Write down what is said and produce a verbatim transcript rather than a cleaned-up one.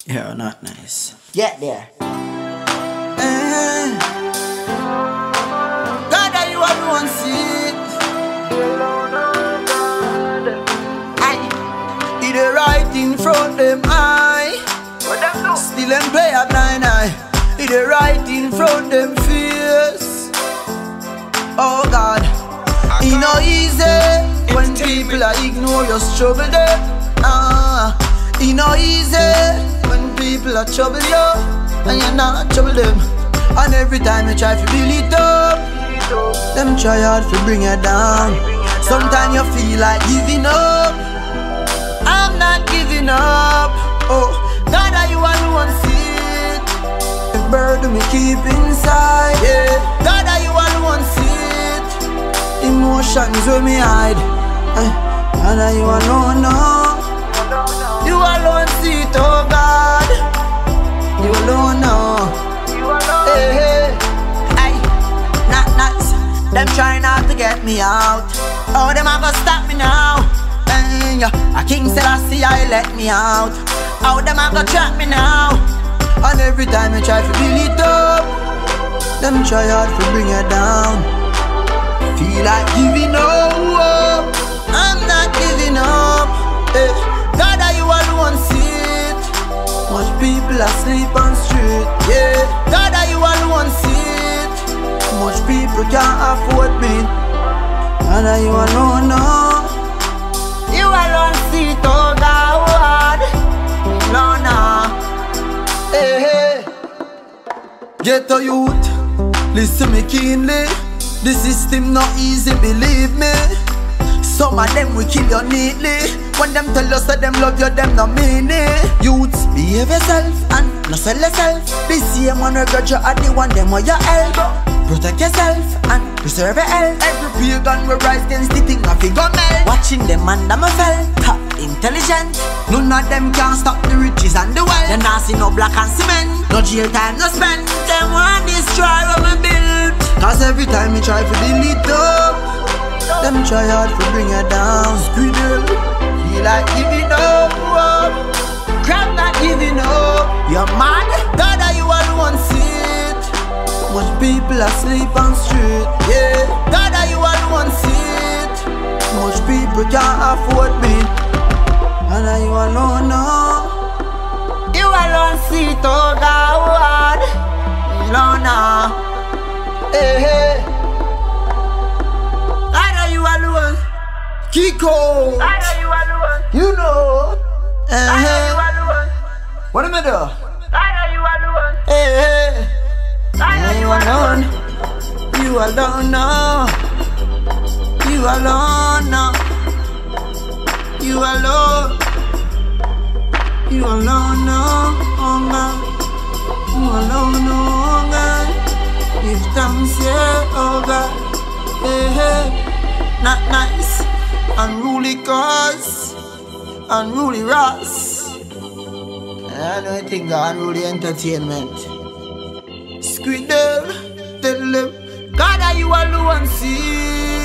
Yeah, not nice. Get there. Eh. God, that you alone see it. Aye. He the right in front them eye. Still them play a blind eye. He the right in front them face. Oh God, it no easy when people are ignore your struggle there. Ah, it no easy when people are trouble you and you're not trouble them. And every time you try to build it up, them try hard to bring you down. Sometimes you feel like giving up. I'm not giving up. Oh God, are you alone see it? The burden me keep inside. Yeah, God, are you alone see it? Emotions where me hide. Eh, God, are you alone now? You alone see it, oh God. You alone now. Hey, hey. Aye, not nice. Them trying not to get me out. Oh, them a go stop me now. Hey, yeah. A King Selassie, I let me out. Oh, them a go trap me now. And every time you try to build it up, them try hard to bring you down. Feel like giving up. I'm not giving up. Hey, God, are you alone see it? Much people asleep on street. Yeah, God, are you alone see it? Much people can't afford me. God, are you alone now? You alone see it, oh God. No, no. Hey, hey. Get a youth, listen me keenly. The system not easy, believe me. Some of them will kill you neatly. When them tell us that them love you, them not mean it. Youths, behave yourself and not sell yourself. The same one regret you are the one them want your help. Protect yourself and preserve your health. Every pagan will rise against the thing of figure melt. Watching them and them a fell, top intelligent. None of them can stop the riches and the wealth. They not see no black and cement, no jail time no spend. Them want destroy what we build. Cause every time we try to build it up, them try hard to bring you down. Squidle, feel like giving up. Crap not giving up. You're mad? God, are you alone see it? Much people asleep on street. Yeah, God, are you alone see it? Much people can't afford me. God, are you alone now? You alone see it, oh God. Alone now. Hey, hey. God, are you alone? Kiko. God, are you alone? You know. Uh-huh. God, are you alone? What am I doing? God, are you alone? Hey, hey. God, are you alone? You alone now. You alone now. You alone. You alone now. Oh God. You alone now. Oh God. Give thanks, yeah, oh God. Hey, hey. Not nice. Unruly cause. Unruly Ross. I don't think unruly entertainment. Squidle, tell them, God, are you alone see